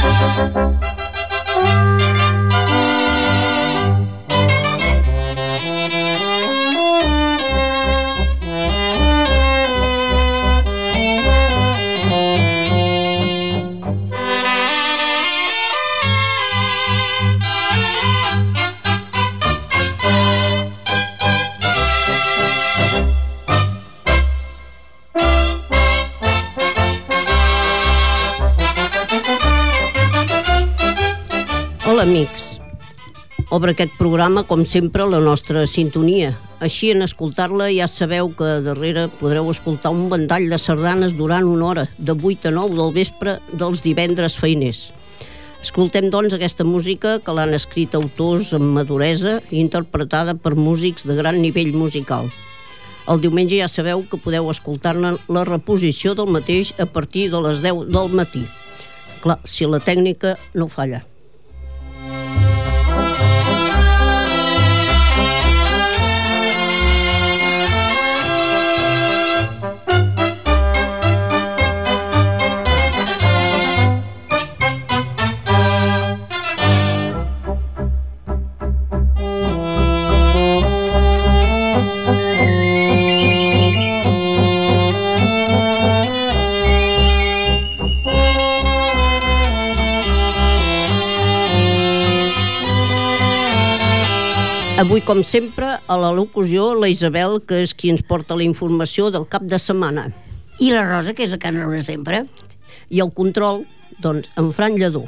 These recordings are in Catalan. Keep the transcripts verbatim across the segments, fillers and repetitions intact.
Hola, amics. Obre aquest programa, com sempre, la nostra sintonia. Així, en escoltar-la, ja sabeu que darrere podreu escoltar un ventall de sardanes durant una hora, de vuit a nou del vespre dels divendres feiners. Escoltem, doncs, aquesta música que l'han escrit autors amb maduresa i interpretada per músics de gran nivell musical. El diumenge ja sabeu que podeu escoltar-ne la reposició del mateix a partir de les deu del matí. Clar, si la tècnica no falla. Avui, com sempre, a la locució, la Isabel, que és qui ens porta la informació del cap de setmana. I la Rosa, que és la que ens reuneix sempre. I el control, doncs, en Fran Lledó.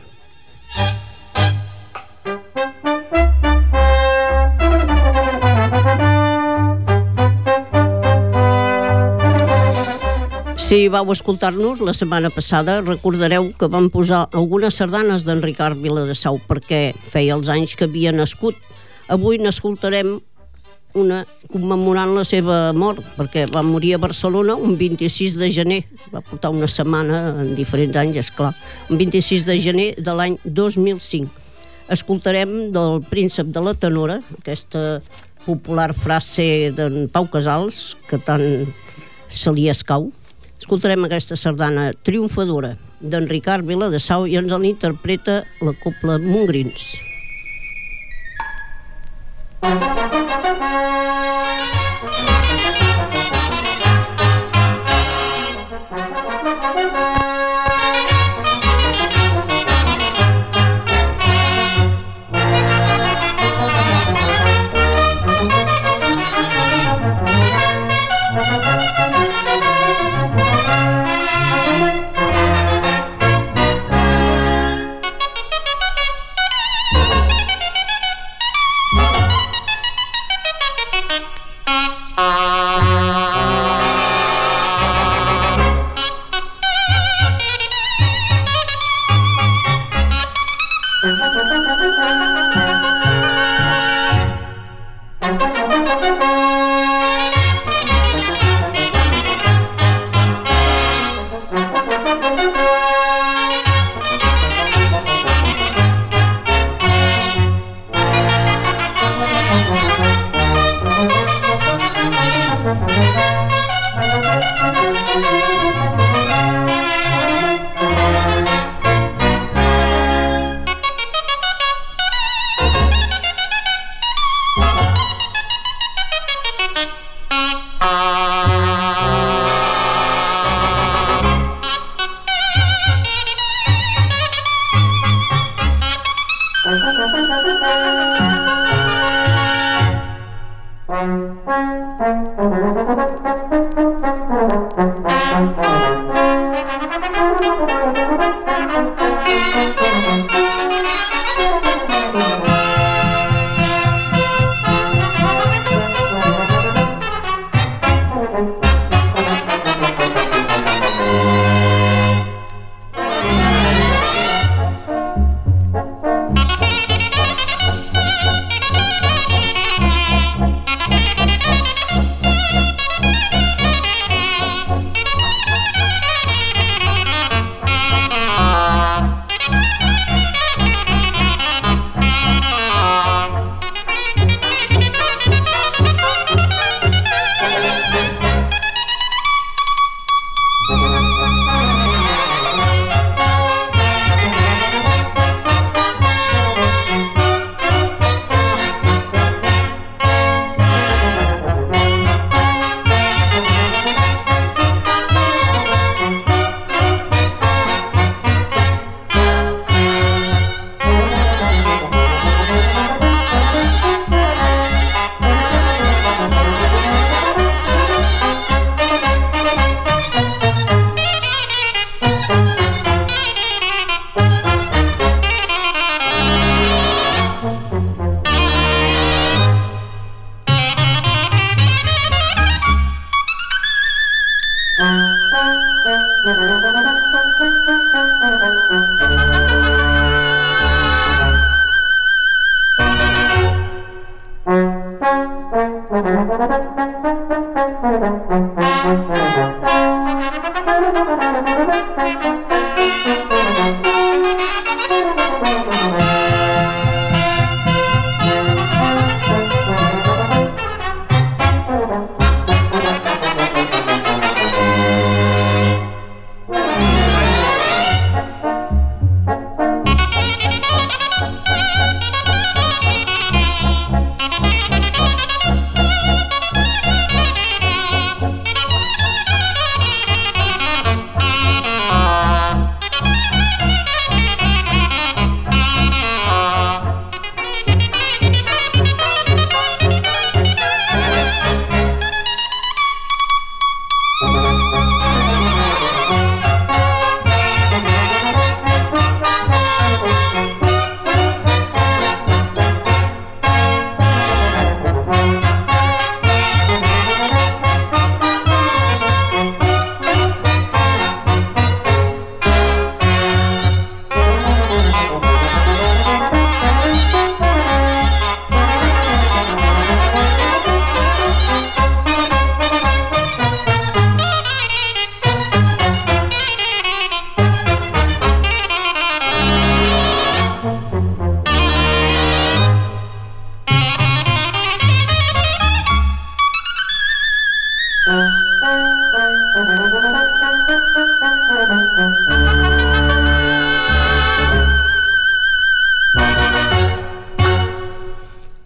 Si vau escoltar-nos la setmana passada, recordareu que vam posar algunes sardanes d'en Ricard Viladesau perquè feia els anys que havia nascut. Avui n'escoltarem una commemorant la seva mort, perquè va morir a Barcelona un vint-i-sis de gener. Va portar una setmana en diferents anys, esclar. Un vint-i-sis de gener de l'any dos mil cinc. Escoltarem del Príncep de la Tenora, aquesta popular frase d'en Pau Casals, que tant se li escau. Escoltarem aquesta sardana triomfadora d'en Ricard Viladesau i ens l'interpreta la Cobla Montgrins.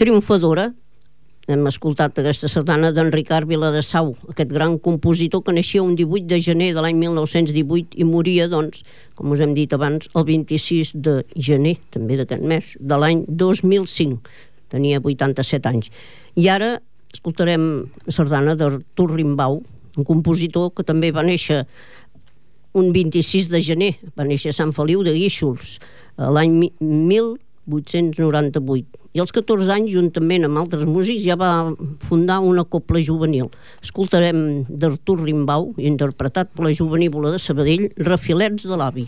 triomfadora. Hem escoltat aquesta sardana d'en Ricard Viladesau, aquest gran compositor que naixia un divuit de gener de l'any mil nou-cents divuit i moria, doncs, com us hem dit abans, el vint-i-sis de gener, també d'aquest mes, de l'any dos mil cinc. Tenia vuitanta-set anys. I ara escoltarem la sardana d'Artur Rimbau, un compositor que també va néixer un vint-i-sis de gener, va néixer a Sant Feliu de Guíxols, l'any mil vuit-cents noranta-vuit. I als catorze anys, juntament amb altres músics, ja va fundar una cobla juvenil. Escoltarem d'Artur Rimbau, interpretat per la Jovenívola de Sabadell, Refilets de l'avi.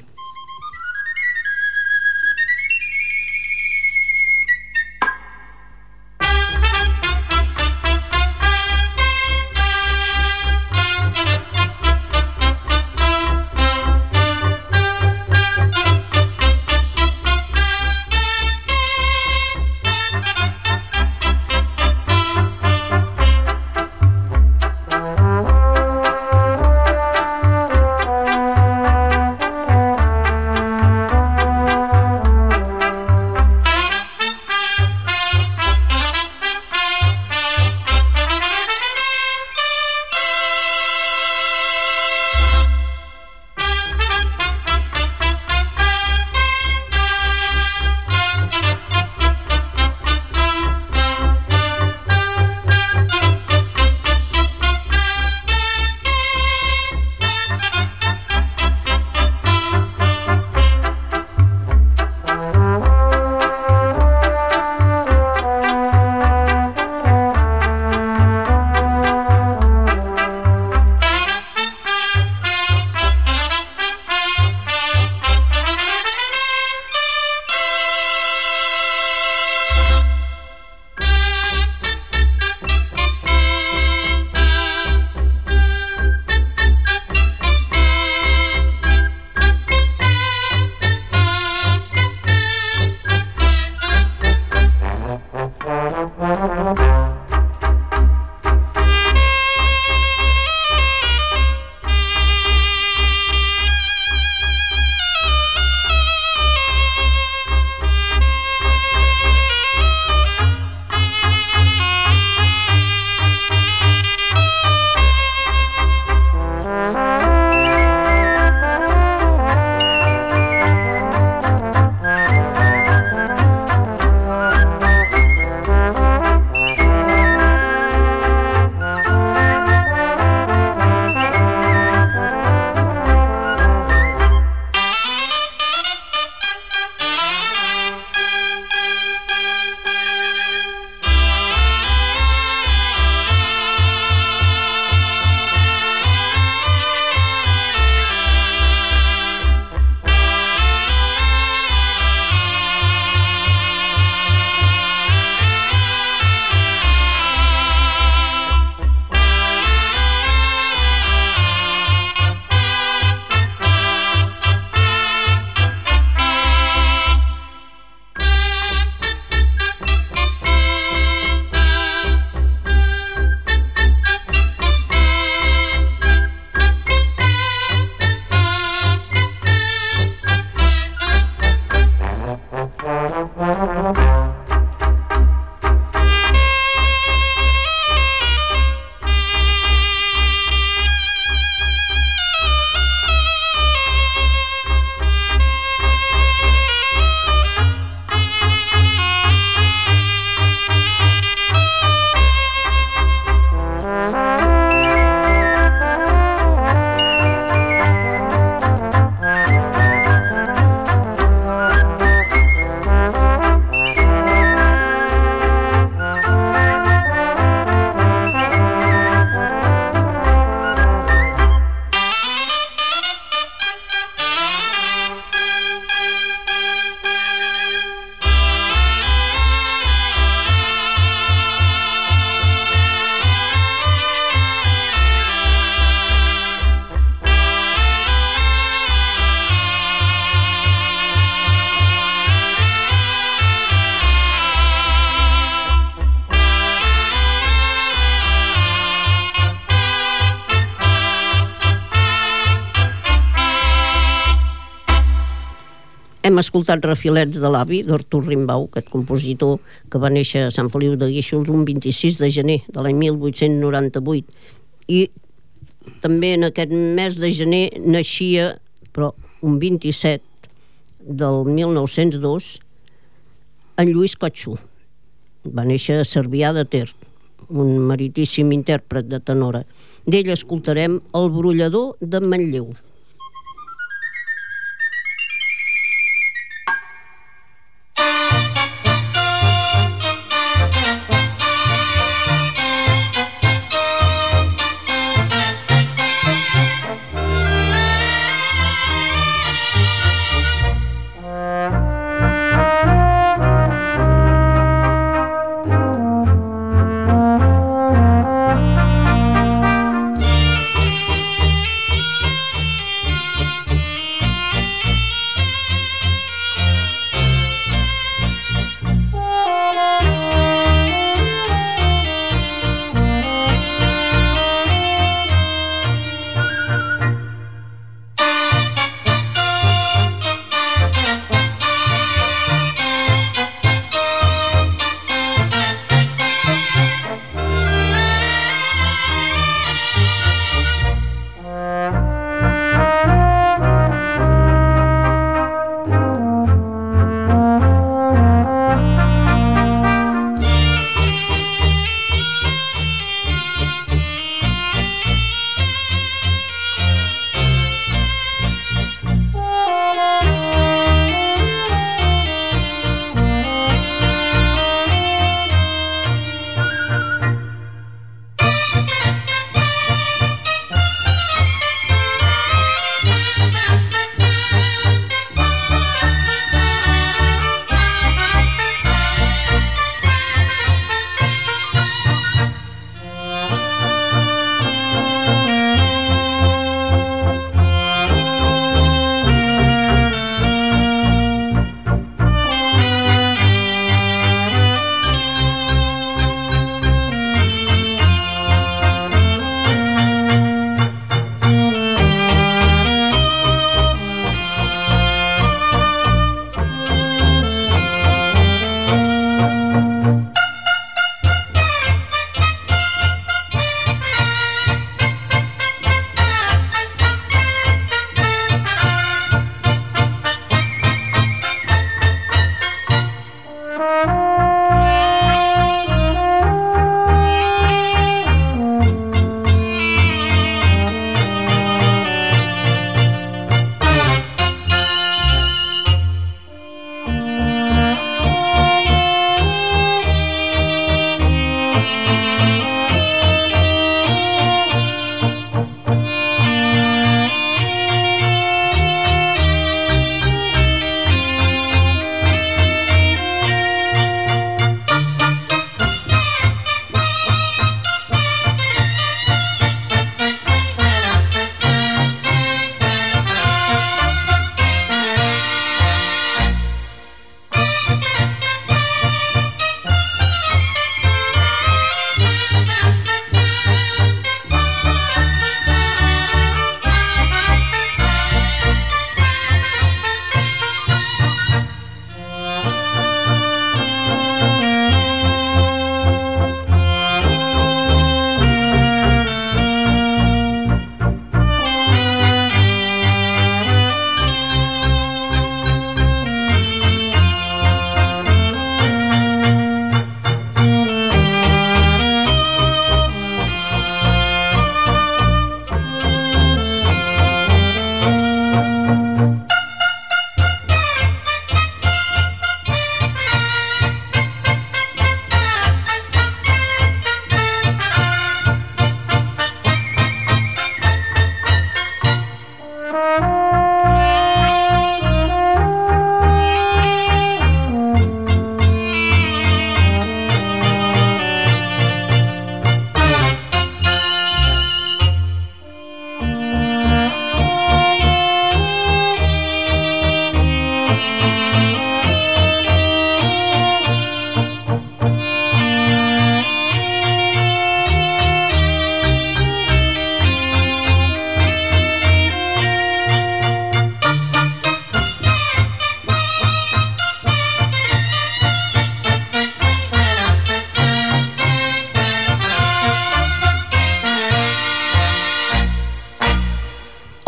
hem escoltat Refilets de l'avi, d'Artur Rimbaud, aquest compositor que va néixer a Sant Feliu de Guíxols un vint-i-sis de gener de l'any mil vuit-cents noranta-vuit. I també en aquest mes de gener naixia, però un vint-i-set del mil nou-cents dos, en Lluís Cotxo. Va néixer a Cervià de Ter, un meritíssim intèrpret de tenora. D'ell escoltarem El brollador de Manlleu.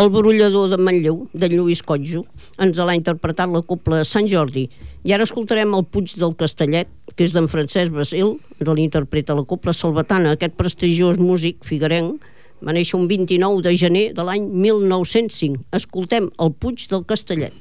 El brollador de Manlleu, d'en Lluís Cotjo, ens l'ha interpretat la Cobla de Sant Jordi. I ara escoltarem el Puig del Castellet, que és d'en Francesc Basil, ens l'interpreta la Cobla Salvatana. Aquest prestigiós músic figuerenc va néixer un vint-i-nou de gener de l'any mil nou-cents cinc. Escoltem el Puig del Castellet.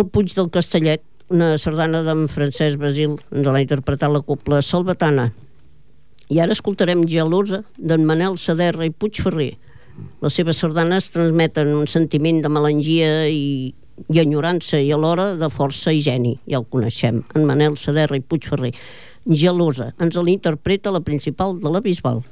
El Puig del Castellet, una sardana d'en Francesc Basil, ens l'ha interpretat la Cobla Salvatana. I ara escoltarem Gelosa d'en Manel Saderra i Puigferrer. Les seves sardanes transmeten un sentiment de melangia i, i enyorança i alhora de força i geni. Ja el coneixem, en Manel Saderra i Puigferrer. Gelosa, ens l'interpreta la principal de la Bisbal.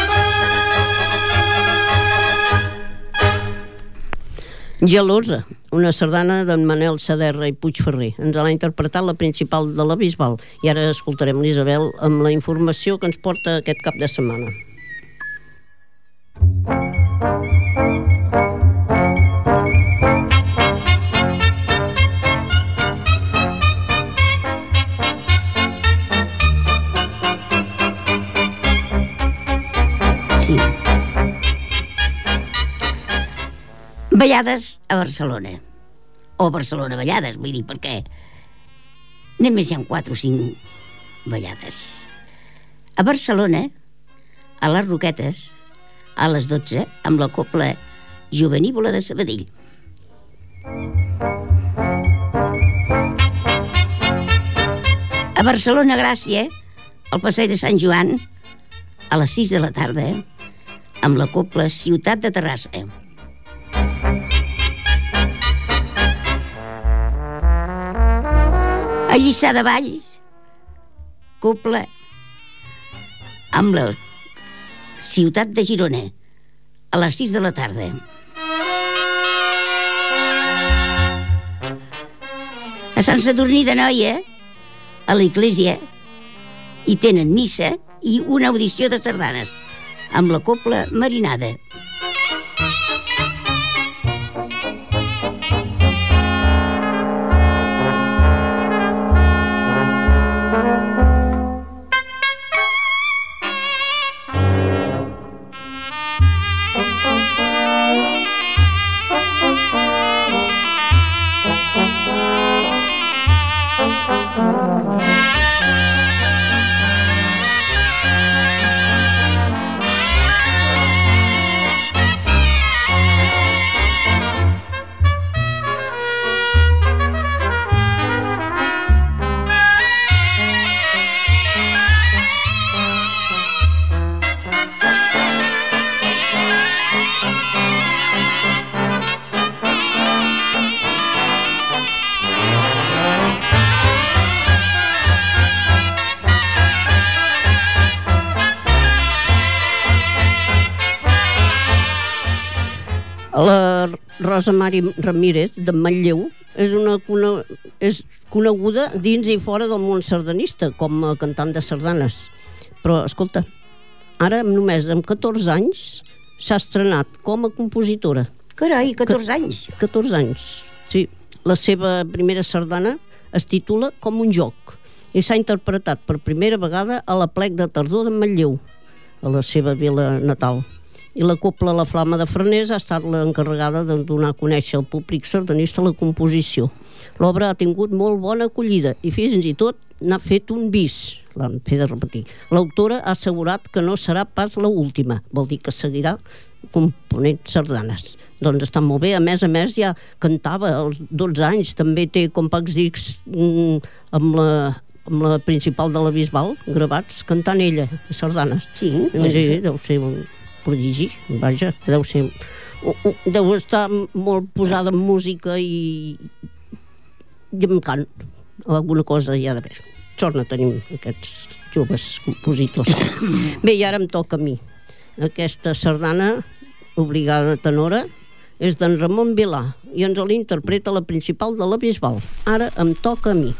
Gelosa, una sardana d'en Manel Saderra i Puigferrer. Ens l'ha interpretat la principal de la Bisbal. I ara escoltarem l'Isabel amb la informació que ens porta aquest cap de setmana. Sí. Ballades a Barcelona. O Barcelona ballades, vull dir, perquè només hi ha quatre o cinc ballades. A Barcelona, a les Roquetes, a les dotze, amb la cobla Jovenívola de Sabadell. A Barcelona Gràcia, al passeig de Sant Joan, a les sis de la tarda, amb la cobla Ciutat de Terrassa. A Lliçà de Valls, cobla amb la Ciutat de Girona, a les sis de la tarda. A Sant Sadurní d'Anoia, a l'església, hi tenen missa i una audició de sardanes, amb la cobla Marinada. La Rosa Mari Ramírez, de Manlleu, és, una, una, és coneguda dins i fora del món sardanista com a cantant de sardanes. Però, escolta, ara només amb catorze anys s'ha estrenat com a compositora. Carai, catorze anys. catorze anys, sí. La seva primera sardana es titula Com un joc i s'ha interpretat per primera vegada a l'Aplec de Tardor de Manlleu, a la seva vila natal. I la cobla La Flama de Farners ha estat l'encarregada de donar a conèixer al públic sardanista la composició. L'obra ha tingut molt bona acollida i fins i tot n'ha fet un bis, l'han fet de repetir. L'autora ha assegurat que no serà pas l'última, vol dir que seguirà component sardanes. Doncs està molt bé, a més a més ja cantava als dotze anys, també té compacts discs mm, amb la amb la principal de la Bisbal, gravats, cantant ella, sardanes. Sí. Sí, deu ser un prodigi, vaja, deu ser... Deu estar molt posada en música i, i en cant. Alguna cosa hi ha d'haver. Sort no tenim aquests joves compositors. Bé, i ara em toca a mi. Aquesta sardana, obligada tenora, és d'en Ramon Vilà i ens l'interpreta la principal de la Bisbal. Ara em toca a mi.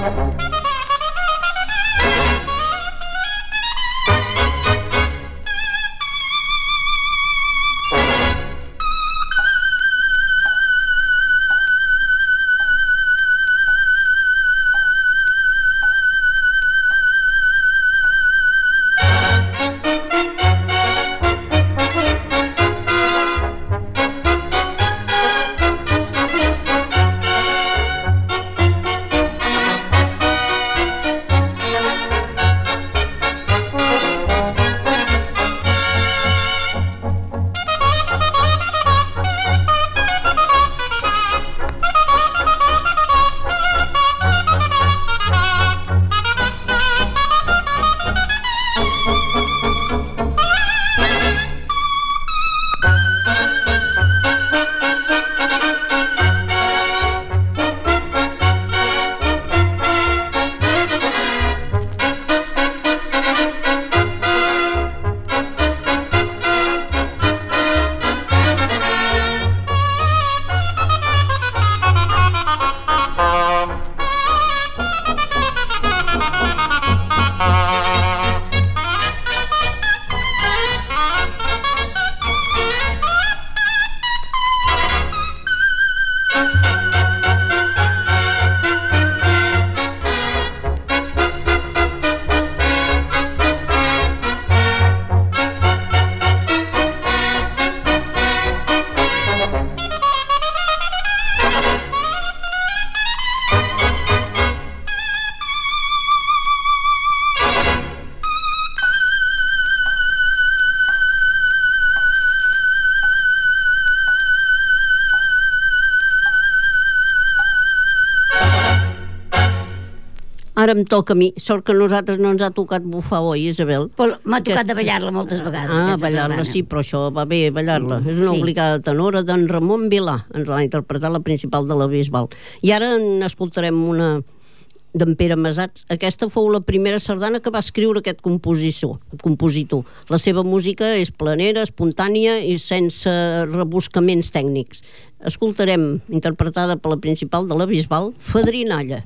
Ara em toca a mi. Sort que a nosaltres no ens ha tocat bufar, oi, Isabel? Però m'ha tocat de ballar-la moltes vegades. Ah, aquesta ballar-la, sardana. sí, però això va bé, ballar-la. És una Sí. obligada tenora d'en Ramon Vilà. Ens l'ha interpretat la principal de la Bisbal. I ara n'escoltarem una d'en Pere Masats. Aquesta fou la primera sardana que va escriure aquest compositor. compositor. La seva música és planera, espontània i sense rebuscaments tècnics. Escoltarem, interpretada per la principal de la Bisbal, Fadrinalla.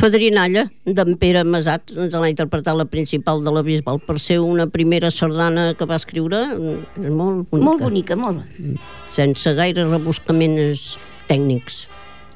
Fadrinalla, d'en Pere Masats, ens l'ha interpretat la principal de la Bisbal. Per ser una primera sardana que va escriure, és molt bonica. Molt bonica, molt. Sense gaire rebuscaments tècnics.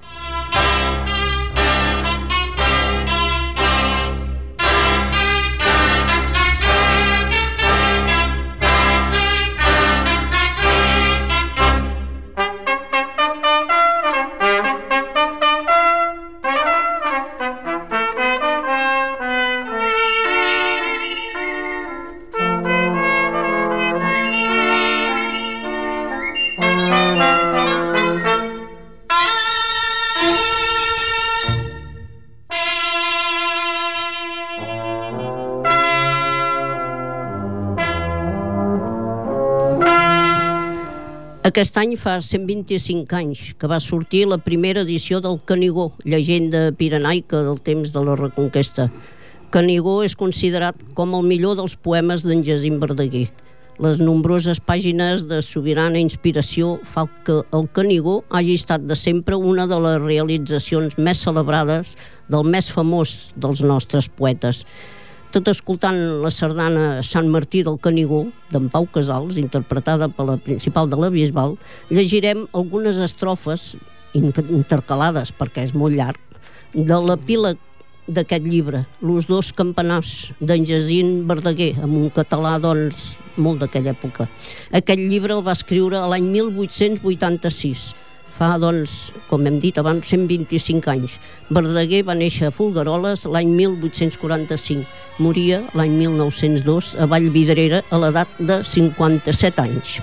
Aquest any fa cent vint-i-cinc anys que va sortir la primera edició del Canigó, llegenda pirenaica del temps de la Reconquesta. Canigó és considerat com el millor dels poemes d'en Jacint Verdaguer. Les nombroses pàgines de sobirana inspiració fa que el Canigó hagi estat de sempre una de les realitzacions més celebrades del més famós dels nostres poetes. Tot escoltant la sardana Sant Martí del Canigó, d'en Pau Casals, interpretada per la principal de la Bisbal, llegirem algunes estrofes intercalades, perquè és molt llarg, de l'epíleg d'aquest llibre, Los dos campanars, d'en Jacint Verdaguer, amb un català, doncs, molt d'aquella època. Aquest llibre el va escriure l'any mil vuit-cents vuitanta-sis. Fa, doncs, com hem dit abans, cent vint-i-cinc anys. Verdaguer va néixer a Folgueroles l'any mil vuit-cents quaranta-cinc. Moria l'any mil nou-cents dos a Vallvidrera a l'edat de cinquanta-set anys.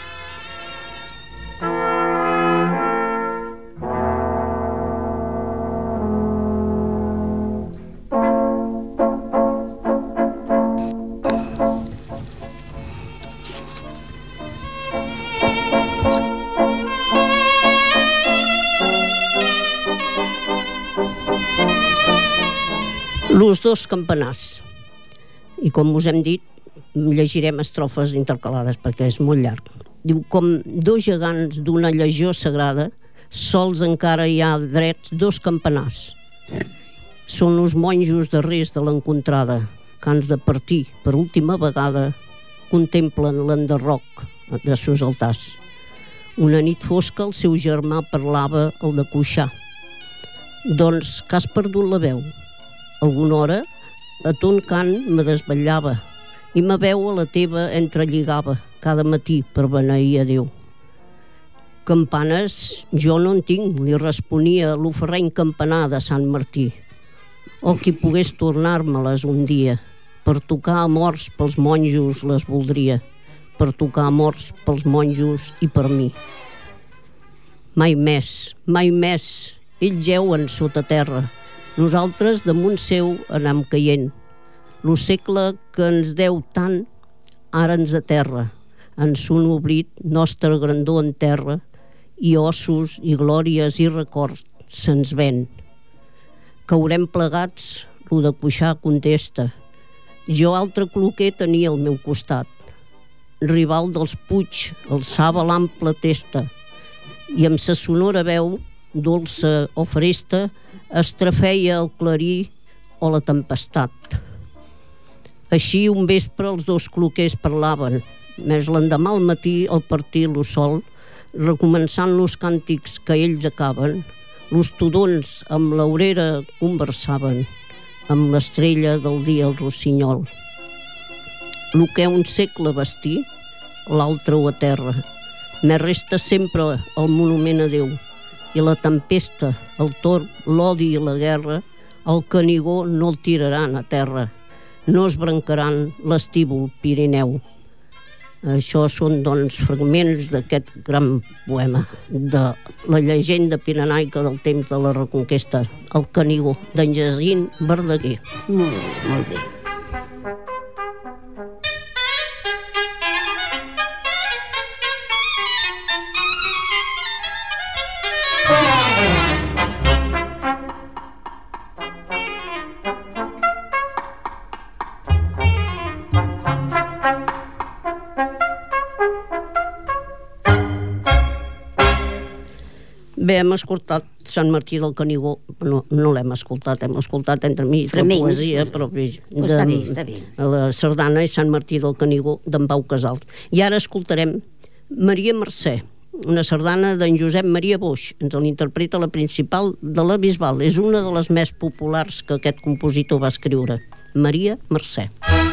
Los dos campanars. I com us hem dit, llegirem estrofes intercalades perquè és molt llarg. Diu, com dos gegants d'una legió sagrada, sols encara hi ha drets dos campanars. Són els monjos darrers de l'encontrada, que han de partir per última vegada, contemplen l'enderroc de sos altars. Una nit fosca el seu germà parlava el de Cuixà. Doncs que has perdut la veu. Alguna hora a ton cant me desvetllava i ma veu a la teva entrelligava cada matí per beneir a Déu. Campanes jo no en tinc, li responia l'oferreny campanar de Sant Martí. O qui pogués tornar-me-les un dia, per tocar a morts pels monjos les voldria, per tocar a morts pels monjos i per mi. Mai més, mai més, ells jeuen sota terra, nosaltres damunt seu anam caient. Lo segle que ens deu tant, ara ens aterra. En son oblit nostre grandor en terra, i ossos, i glòries, i records se'ns ven. Caurem plegats, lo de Cuixà contesta. Jo altre cloquer tenia al meu costat. Rival dels Puig, alçava l'ample testa, i amb sa sonora veu, dolça o fresta, estrafeia el clarí o la tempestat. Així un vespre els dos cloquers parlaven, més l'endemà al matí al partir lo sol, recomençant los càntics que ells acaben, los tudons amb l'aurera conversaven, amb l'estrella del dia al rossinyol. Lo que un segle vestí, l'altre ho aterra. Me resta sempre el monument a Déu, i la tempesta, el torb, l'odi i la guerra, el Canigó no el tiraran a terra, no es brancaran l'estívol Pirineu. Això són, doncs, fragments d'aquest gran poema, de la llegenda pirenaica del temps de la Reconquesta, el Canigó, d'en Jacint Verdaguer. Molt bé, molt bé. Bé, hem escoltat Sant Martí del Canigó, no, no l'hem escoltat, hem escoltat entre mig la poesia, però bé, pues està bé, està bé. La sardana i Sant Martí del Canigó d'en Pau Casals. I ara escoltarem Maria Mercè, una sardana d'en Josep Maria Boix. Ens l'interpreta la principal de la Bisbal. És una de les més populars que aquest compositor va escriure. Maria Mercè.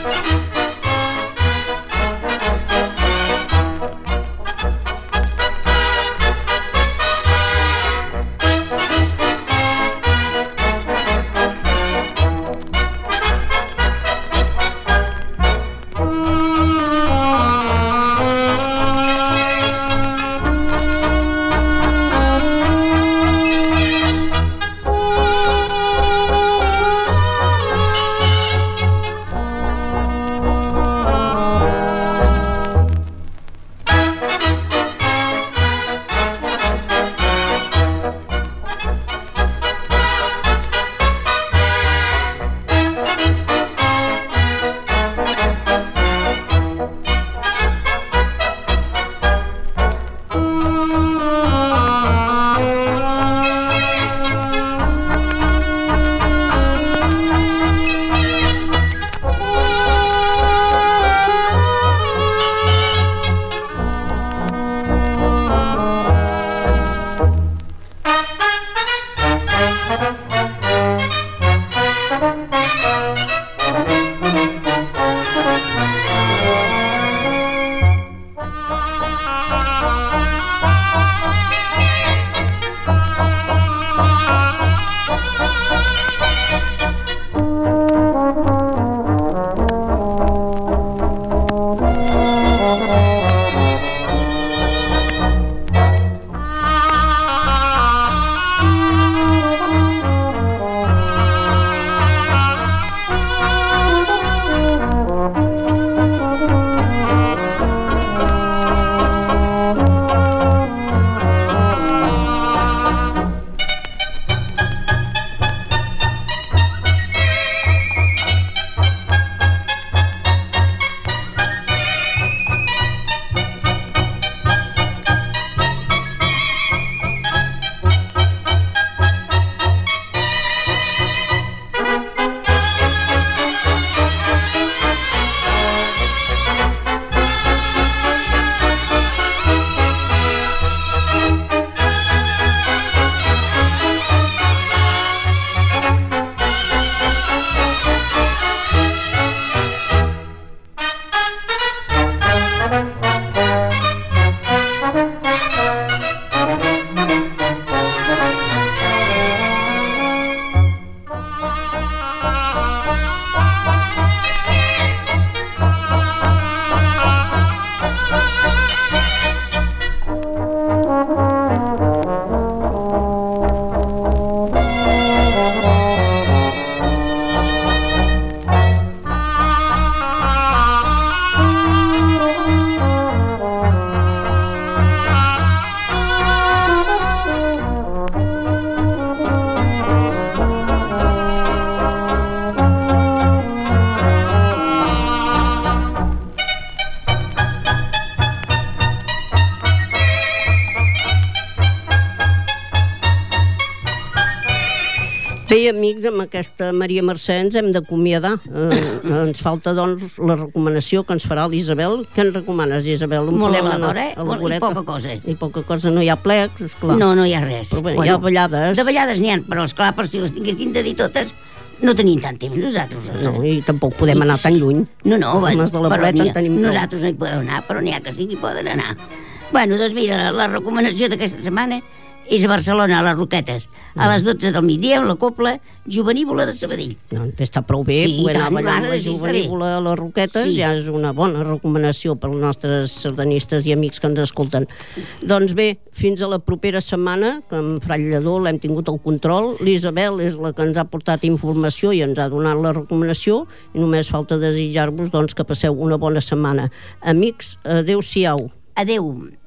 Bé, amics, amb aquesta Maria Mercè ens hem d'acomiadar. Eh, ens falta, doncs, la recomanació que ens farà l'Isabel. Què ens recomanes, Isabel? On Molt podem a anar? l'hora, A la i voreta? poca cosa. I poca cosa, no hi ha plecs, esclar. No, no hi ha res. Però bé, hi ha ballades. De ballades n'hi ha, però esclar, per si les tinguessin de dir totes, no tenim tant temps nosaltres. No, i tampoc podem anar tan lluny. No, no, Com bueno, els de la però voreta n'hi en ha- tenim prou. nosaltres no hi podem anar, però n'hi ha que sí que hi poden anar. Bueno, doncs mira, la recomanació d'aquesta setmana és a Barcelona, a les Roquetes, a les dotze del migdia, amb la Copla Jovenívola de Sabadell. No, està prou bé, Sí, poder anar a tant, ballar amb mare la de Déu, està Jovenívola a les Roquetes Sí. ja és una bona recomanació per als nostres sardanistes i amics que ens escolten. Doncs bé, fins a la propera setmana, que en Fray Lledó l'hem tingut al control. L'Isabel és la que ens ha portat informació i ens ha donat la recomanació, i només falta desitjar-vos doncs, que passeu una bona setmana. Amics, adeu-siau. Adeu.